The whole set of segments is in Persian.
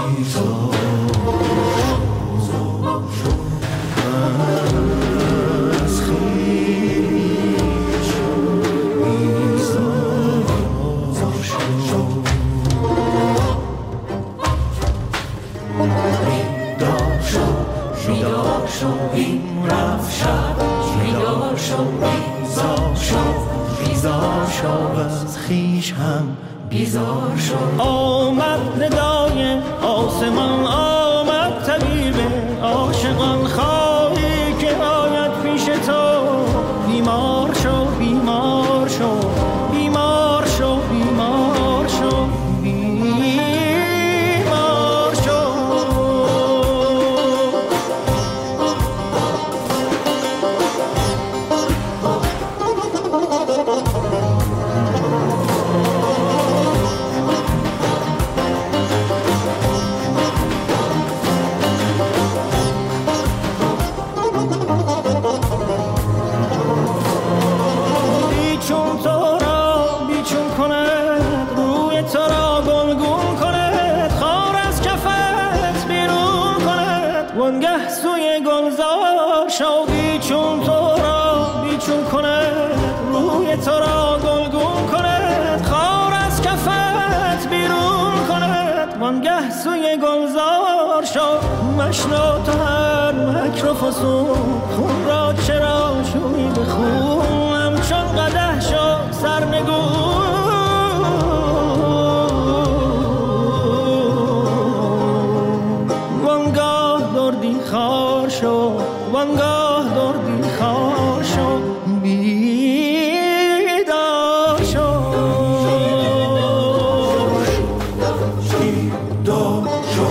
بیزار شد. آمد ندای آسمان، آمد طبیب عاشقان، خواهی که آید پیش تو. بیمار شو بیمار شو بیمار شو بیمار شو بیمار شو. وانگه سوی گلزار شو، بیچون تو را بیچون کند، روی تو را گلگون کند، خار از کفت بیرون کند. وانگه سوی گلزار شو، مشنو تو هر مکر و فسون، خون را چرا شوی به خون، همچون قدح شو سرنگون. خار شو وانگاه دردی خار شو، بیدار شو بیدار شو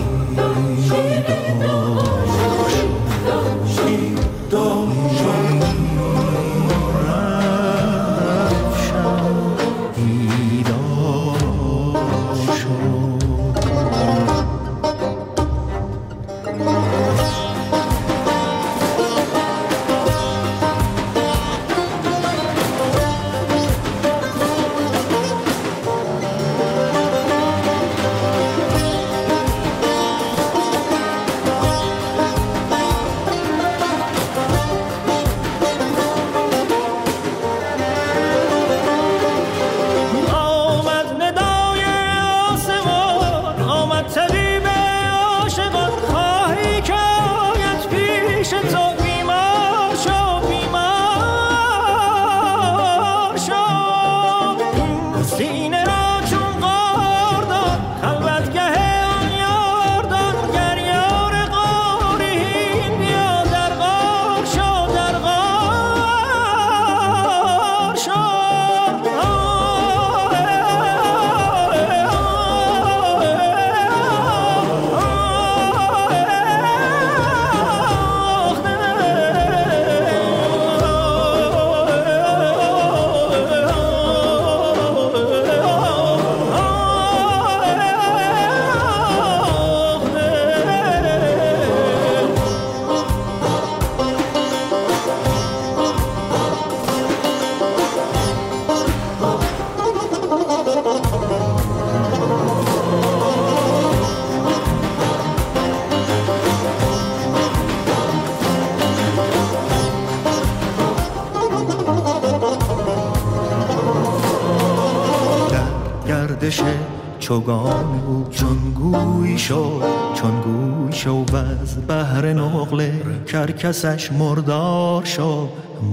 چوگان او چون گوی شو و از بحر نقله کرکسش مردار شو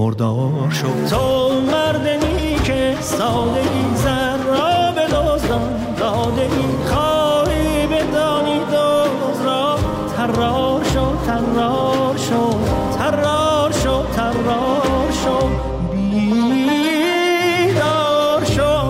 تو مردنی که سادگی زر را به دزدان دادگی خواهی بدانی دوز را ترار شو ترار شو ترار شو ترار شو بیدار شو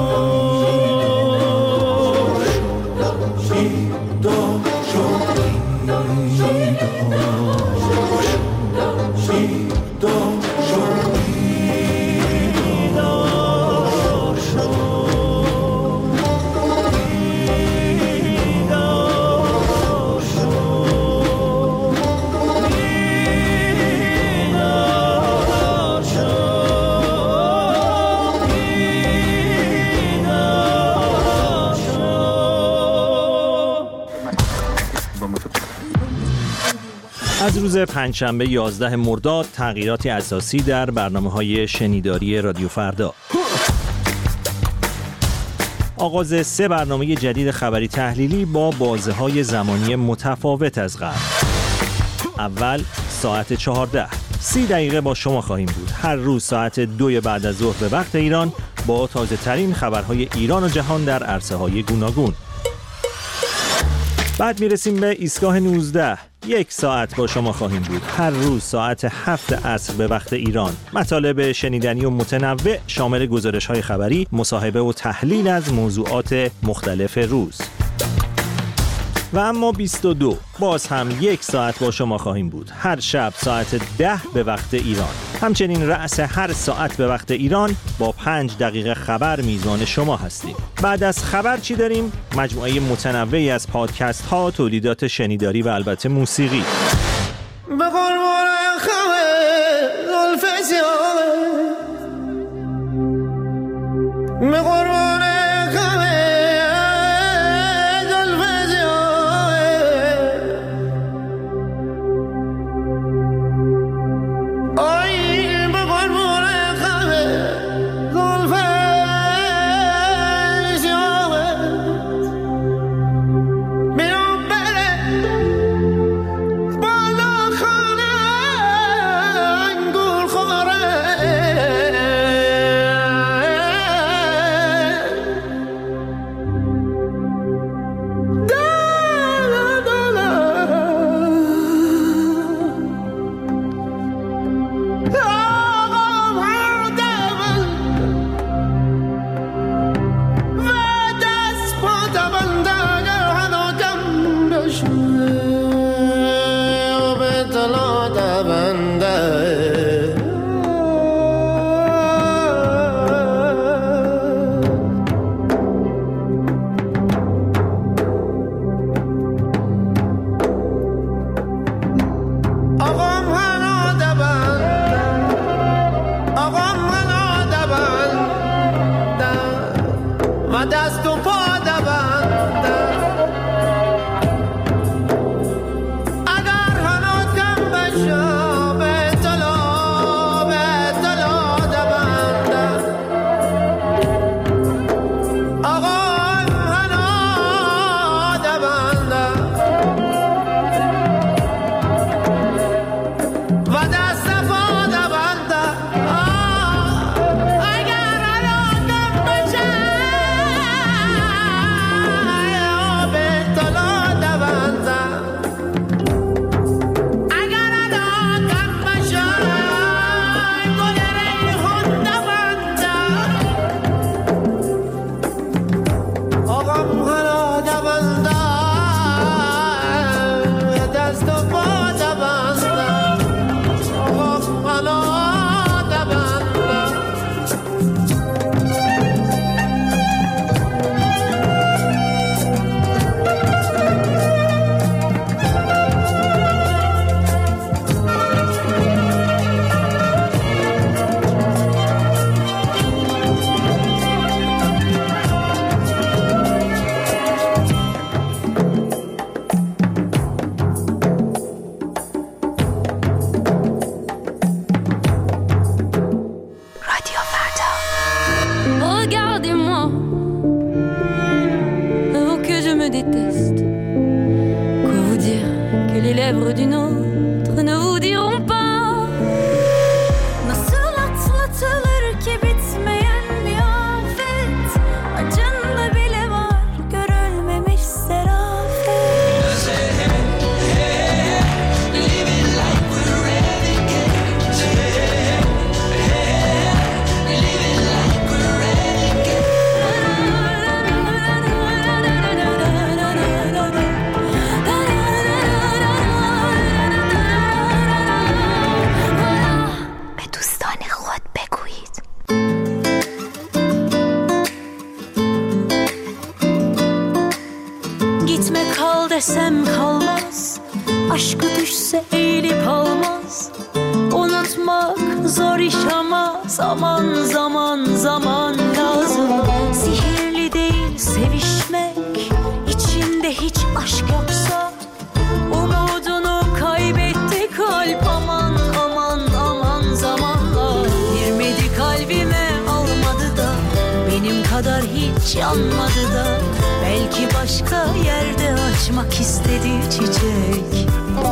از روز پنجشنبه 11 مرداد تغییراتی اساسی در برنامه‌های شنیداری رادیو فردا. آغاز 3 برنامه جدید خبری تحلیلی با بازه‌های زمانی متفاوت از قبل. اول ساعت 14 30 دقیقه با شما خواهیم بود. هر روز ساعت 2 بعد از ظهر به وقت ایران با تازه ترین خبرهای ایران و جهان در عرصه‌های گوناگون. بعد میرسیم به ایستگاه 19. 1 ساعت با شما خواهیم بود. هر روز ساعت 7 عصر به وقت ایران. مطالب شنیدنی و متنوع شامل گزارش‌های خبری، مصاحبه و تحلیل از موضوعات مختلف روز. و اما 22 باز هم 1 ساعت با شما خواهیم بود. هر شب ساعت 10 به وقت ایران. همچنین رأس هر ساعت به وقت ایران با 5 دقیقه خبر میزان شما هستیم. بعد از خبر چی داریم؟ مجموعه متنوعی از پادکست ها، تولیدات شنیداری و البته موسیقی. desem kalmaz, aşkı düşse eğilip almaz. Unutmak zor iş ama zaman zaman zaman lazım. Sihirli değil sevişmek, içinde hiç aşk yoksa umudunu kaybetti hiç yanmadı da belki başka yerde açmak istedi çiçek.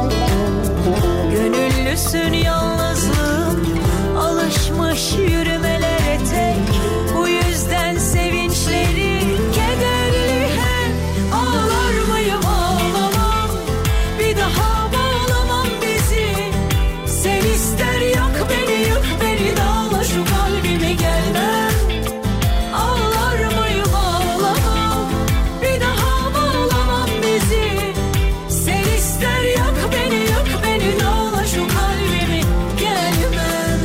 Gönüllüsün yalnızlığım, alışmış yürümelere tek. Bu yüzden sevinçleri kederli hep. Ağlar mıyım ağlamam, bir daha bağlamam bizi. Sen ister yak beni yık beni, dağla şu kalbimi gelmem. Ağlar mıyım ağlamam, bir daha bağlamam bizi. Sen ister yak beni yık beni, dağla şu kalbimi gelmem.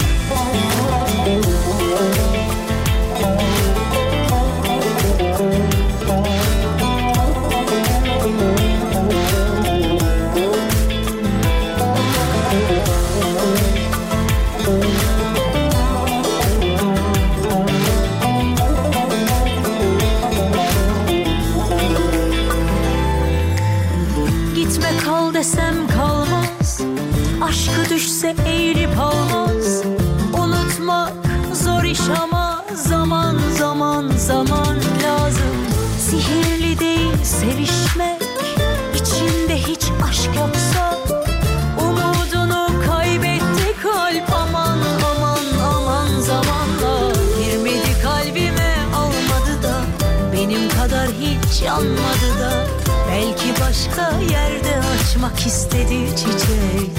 Gitme kal desem kalmaz, aşkı düşse eğilip almaz. Unutmak zor iş ama zaman zaman zaman lazım. Sihirli değil sevişmek, içinde hiç aşk yoksa. Umudunu kaybetti kalp, aman aman aman zamanla. Girmedi kalbime almadı da, benim kadar hiç yanmadı da belki başka yerde açmak istedi çiçek.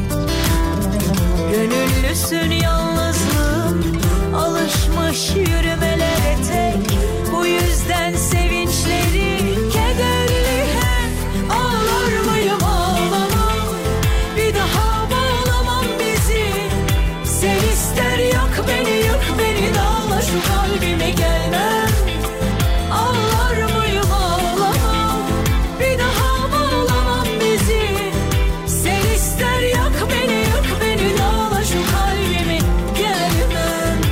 Gönüllüsün yalnızlığım, alışmış yürümelere tek. Bu yüzden sevinçleri kederli hep. Ağlar mıyım ağlamam, bir daha bağlamam bizi. Sen ister yak beni yık beni, dağla şu kalbime gelmem. Ağlar mıyım ağlamam, bir daha bağlamam bizi. Sen ister yak beni yık beni, dağla şu kalbimi gelmem.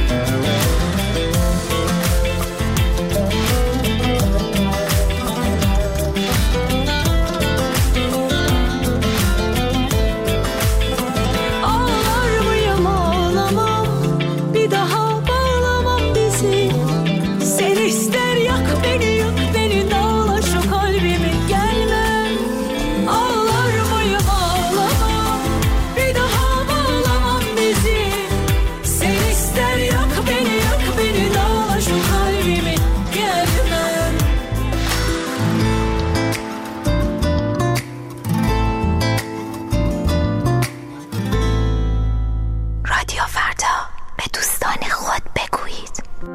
Ağlar mıyım ağlamam, bir daha bağlamam bizi. Sen ister yak beni yık beni, dağla şu kalbimi gelmem. Ağlar mıyım ağlamam, bir daha bağlamam bizi. Sen ister yak beni yık beni, dağla şu kalbimi gelmem. رادیو فردا، به دوستان خود بگویید.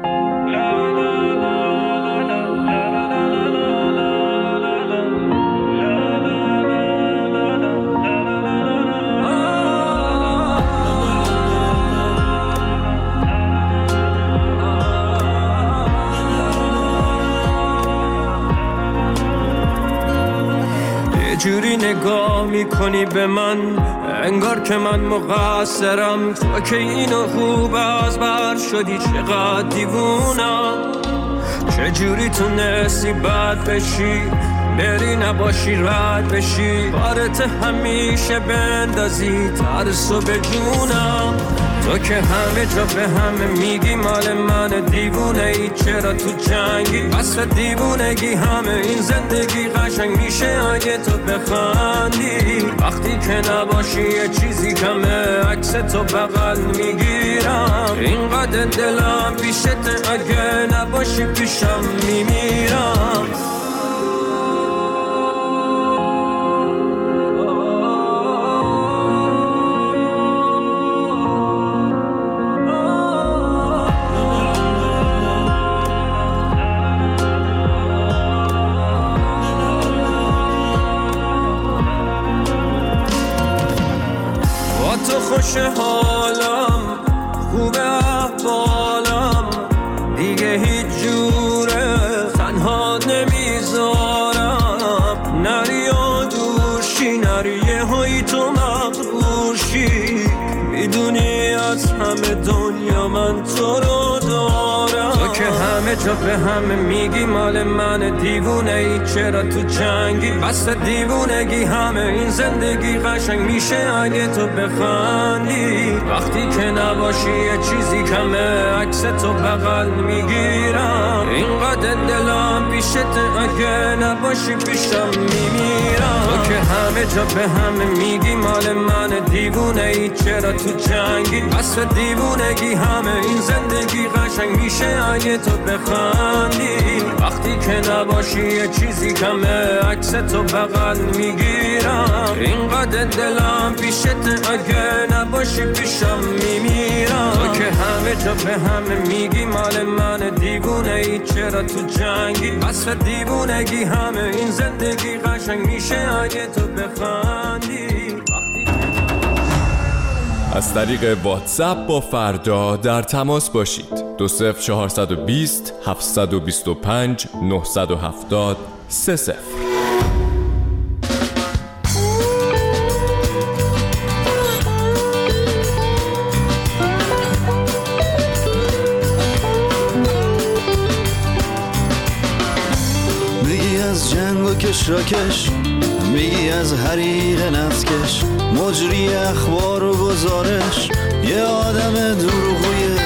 یه جوری نگاه میکنی به من انگار که من مقصرم. تو که اینو خوب از بر شدی چقدر دیوونم. چجوری تونستی بد بشی بری نباشی رد بشی. بارت همیشه بندازی ترسو به جونم. تو که همه جا به همه میگی مال من دیوونه ای. چرا تو جنگی وصف دیوونگی همه این زندگی قشنگ میشه اگه تو بخندی. وقتی که نباشی یه چیزی کمه عکس تو بغل میگیرم. اینقدر دلم پیشته اگه نباشی پیشم میمیرم. خوش حالم خوب احوالم دیگه هیچ جوره تنها نمیذارم. نری و دورشی نری یه هایی تو میدونی از همه دنیا من تو رو دارم. تو که که همه جا به همه میگی مال من دیوونه ای، چرا تو جنگی بس دیوونگی؟ همه این زندگی قشنگ میشه اگه تو بخندی. وقتی که نباشی یه چیزی کمه، عکس تو بغل میگیرم. اینقدر دلم پیشت اگه نباشی پیشم میمیرم. تو که همه جا به همه میگی مال من دیوونه ای، چرا تو جنگی بس دیوونگی؟ همه این زندگی قشنگ میشه اگه تو بخندی. وقتی که نباشی یه چیزی کمه، عکس تو بغل میگیرم. اینقدر دلم پیشت اگه نباشی پیشم میمیرم. تو که همه جا به همه میگی مال من دیوونه ای، چرا تو جنگی بس دیوونگی؟ همه این زندگی قشنگ میشه اگه تو بخندی. از طریق واتساپ با فردا در تماس باشید. 20420 725 970 30. میگی از جنگ و کشراکش، میگی از حریق نفتکش، مجری اخبار و گزارش، یه آدم دروغویه.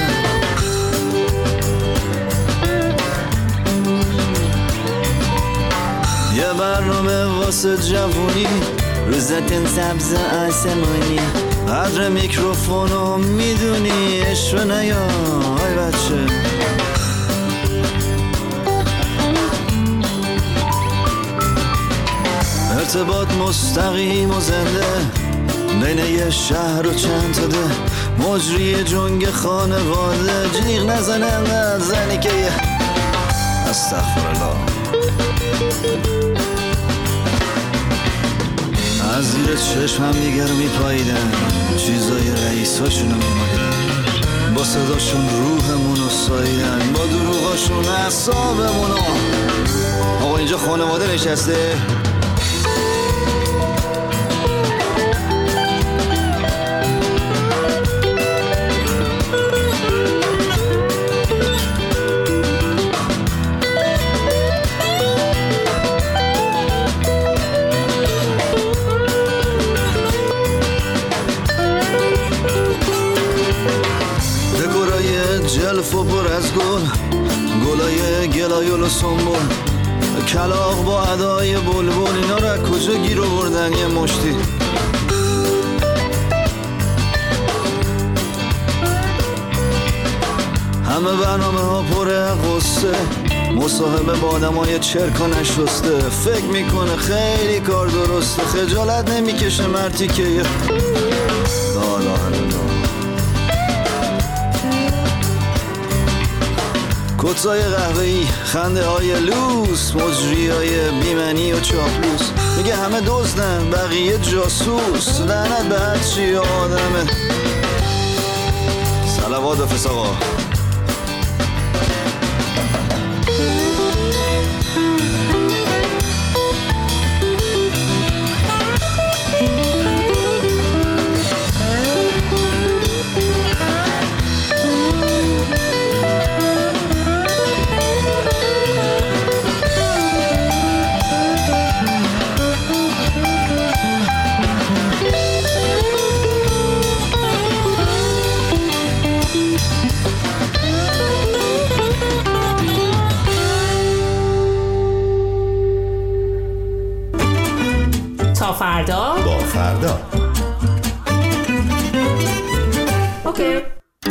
یه برنامه واسه جوونی، روزتن سبز آسمانی، قدر میکروفونو میدونی، عشق نیا های بچه. ارتباط مستقیم و زنده بین یه شهر و چند تا ده، مجری جنگ خانواده، جیغ نزنه انقدر زنی که یه استغفرالله. از زیر چشم هم دیگر میپاییدن، چیزای رئیساشونو میماییدن، با صداشون روحمونو ساییدن، با دروغاشون اعصابمونو. آقا اینجا خانواده نشسته، جلف و پر از گل، گلای گلایل و سنبول، کلاغ با ادای بلبل، اینا را کجا گیر آوردن یه مشتی؟ همه برنامه ها پر قصه، مصاحبه با آدمای چرک و نشسته، فکر میکنه خیلی کار درسته، خجالت نمیکشه مرتی که یه کتای قهوه‌ای، خنده های لوس، مجری های بیمنی و چاپلوس، میگه همه دزدن بقیه جاسوس، لعنت به هر چی آدمه. صلوات و فساقا. تا فردا با فردا. اوکی.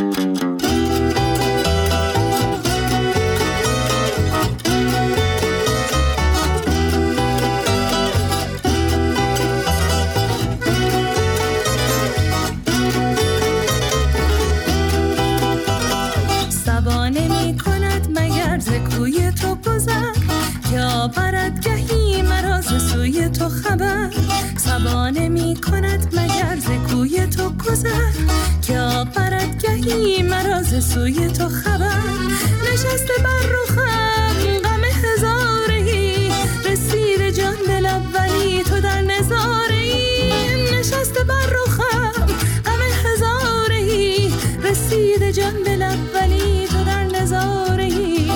سبا نمی کند مگر ز کوی تو گذر، که آورد گهی مرا ز سوی تو خبر. سبا نمی کند مگر ز کوی تو گذر، که آورد گهی مرا ز سوی تو خبر. نشسته بر رخم غم هزارهی، رسید جان دل اولی تو در نظارهی. نشسته بر رخم غم هزارهی، رسید جان دل اولی تو در نظارهی.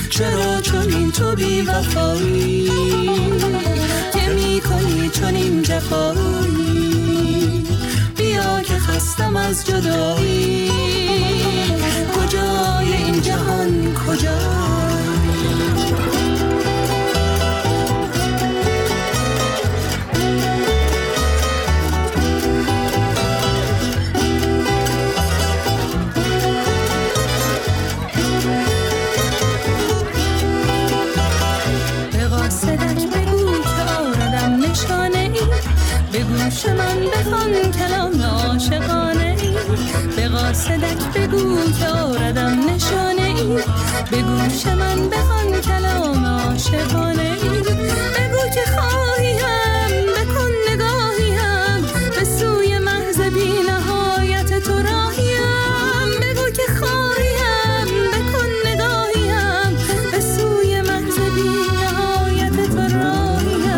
چرا چنین تو بی وفایی که میکنی چنین جفایی بیا که خستم از جدایی کجای این جهان کجای به گوش من بخوان کلام عاشقانه ای به قاصدک بگو که آردم نشانه ای به گوش من بخوان کلام عاشقانه ای بگو که خواهیم بکن نگاهیم به سوی محض بی نهایت تو راهیم بگو که خواهیم بکن نگاهیم به سوی محض بی نهایت تو راهیم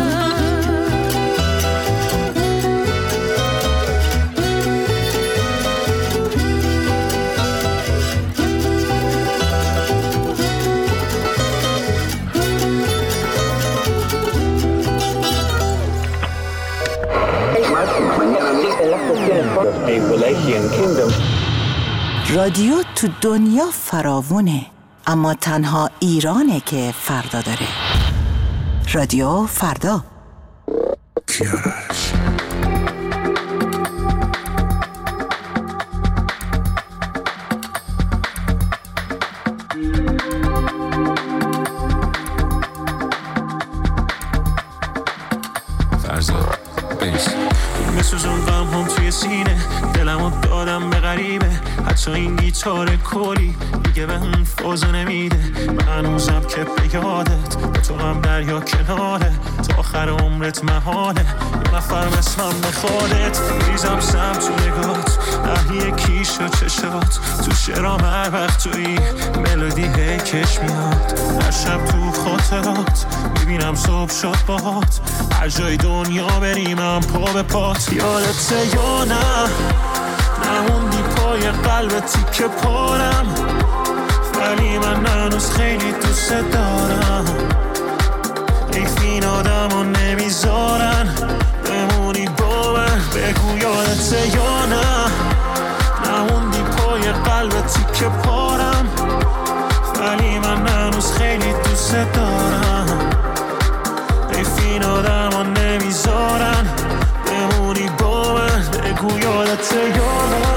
رادیو تو دنیا فراوونه اما تنها ایرانه که فردا داره. رادیو فردا. کیارش فرزاد بیس میسوزم غم هم توی سینه دلمو دادم به غریبه حتی این گیتار کلی دیگه به اون فازو نمیده من هنوزم که به یادت به تو هم دریا کناره تا آخر عمرت محاله یه نفر مثلم بخوادت ریزم سم تو نگات اهلی کیش و چشات تو شرام هر وقت توی ملودی هی کش میاد هر شب تو خاطرات میبینم صبح شد باهات هر جای دنیا بریم هم پا به پات یادت یا نه نموندی پای قلبتی که پارم ولی من هنوز خیلی دوست دارم حیف این آدم رو نمیذارن بمونی با من بگو یادت یا نه نموندی پای قلبتی که پارم ولی من هنوز خیلی دوست دارم حیف این آدم رو نمیذارن بمونی با من بگو یادت یا نه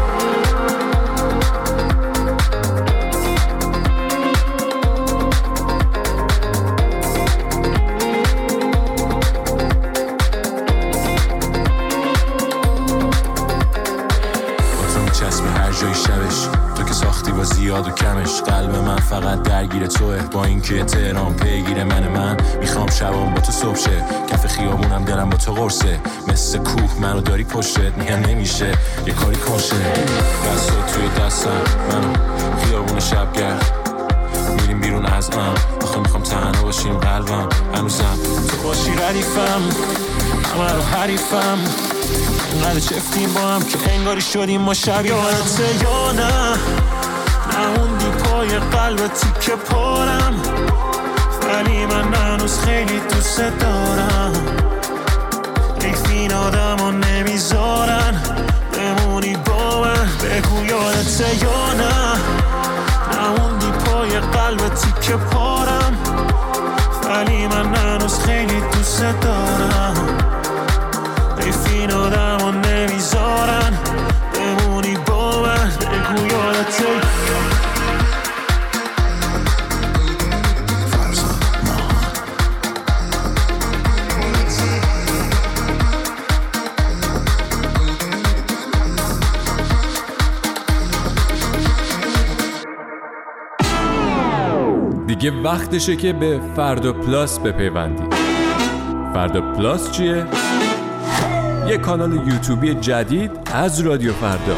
زیاد و کمش قلب من فقط درگیر توه با اینکه تهران پیگیر من میخوام شبام با تو صبح شه کف خیابونم دلم با تو قرصه مثل کوه منو داری پشتت میگم نمیشه یه کاری کنشه دستات توی دستم منو خیابون شبگرد میریم بیرون از آخه میخوام تنها باشیم قلبم هنوزم تو باشی ردیفم همه رو حریفم اینقدر چفتیم با هم که انگاری شدیم ما شبیه یادت یا نه نموندی پای قلبتی که پارم ولی من هنوز خیلی دوست دارم حیف این آدم رو نمیذارن بمونی با من بگو یادت یا نه نموندی پای قلبتی که پارم ولی من هنوز خیلی دوست دارم حیف این آدم رو نمیذارن بمونی با من بگو یادت دیگه وقتشه که به فردا پلاس بپیوندید. فردا پلاس چیه؟ یه کانال یوتیوبی جدید از رادیو فردا.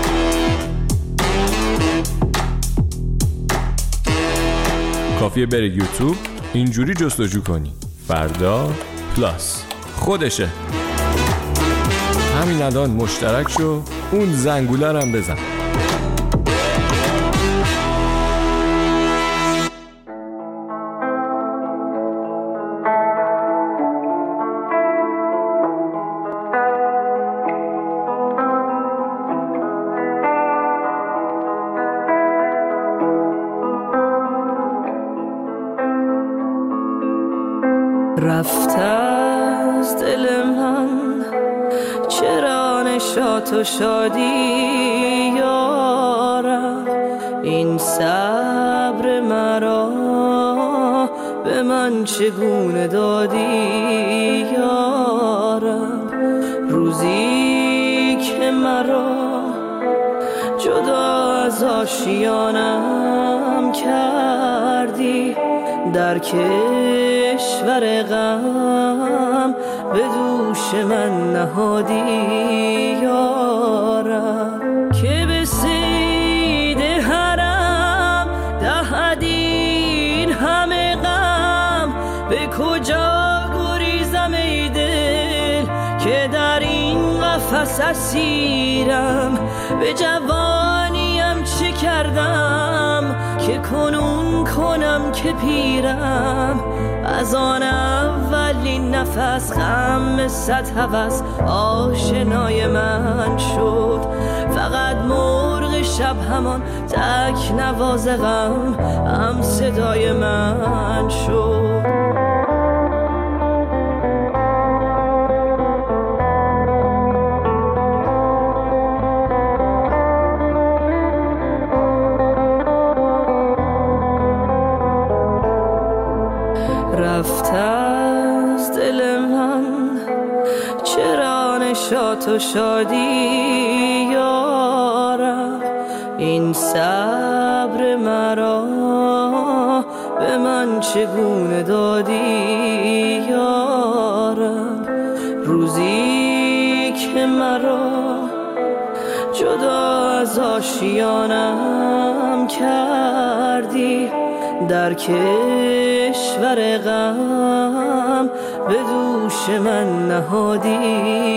کافیه بری یوتیوب اینجوری جستجو کنی فردا پلاس خودشه. همین الان مشترک شو اون زنگوله رو هم بزن. رفت از دل من چرا نشاط و شادی یارم، این صبر مرا به من چگونه دادی یارم، روزی که مرا جدا از آشیانم کردی، در کشور غم به دوش من نهادی یارم، که به صید حرم دهدین همه غم، به کجا گریزم ای دل که در این قفس اسیرم، به جوانیم چه کردم که کنون کنم که پیرم، از آن اولین نفس غم صد هوس آشنای من شد، فقط مرغ شب همان تک نواز غم هم صدای من شد. رفت از دل من چرا نشاط و شادی یارم، این صبر مرا به من چگونه دادی یارم، روزی که مرا جدا از آشیانم کردی، در کشور غم به دوش من نهادی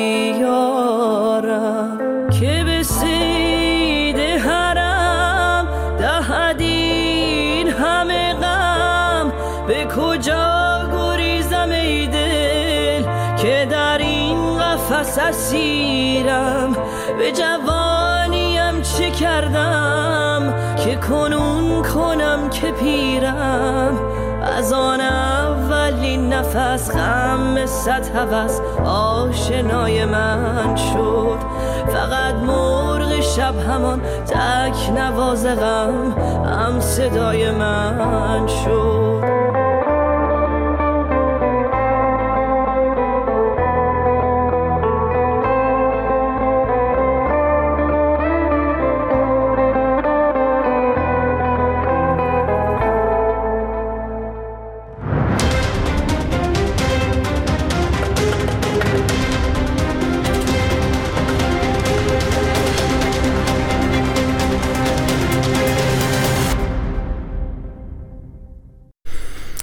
یارم، که به صید حرم دهدین همه غم، به کجا گریزم ای دل که در این قفس اسیرم، به جوانیم چه کردم که کنون کنم که پیرم، از آن اولین نفس غم صد هوس آشنای من شد، فقط مرغ شب همان تک نواز غم هم صدای من شد.